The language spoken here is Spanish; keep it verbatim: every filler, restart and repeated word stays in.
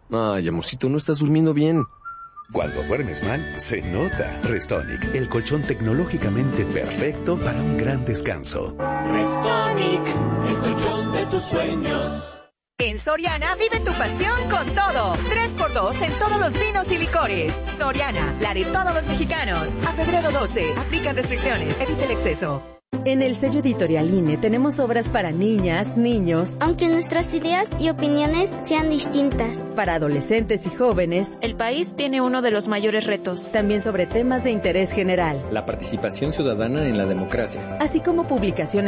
Ay, amorcito, no estás durmiendo bien. Cuando duermes mal, se nota. Restonic, el colchón tecnológicamente perfecto para un gran descanso. Restonic, el colchón de tus sueños. En Soriana vive tu pasión con todo. tres por dos en todos los vinos y licores. Soriana, la de todos los mexicanos. A febrero doce, aplican restricciones, evita el exceso. En el sello editorial I N E tenemos obras para niñas, niños, aunque nuestras ideas y opiniones sean distintas. Para adolescentes y jóvenes. El país tiene uno de los mayores retos. También sobre temas de interés general. La participación ciudadana en la democracia. Así como publicaciones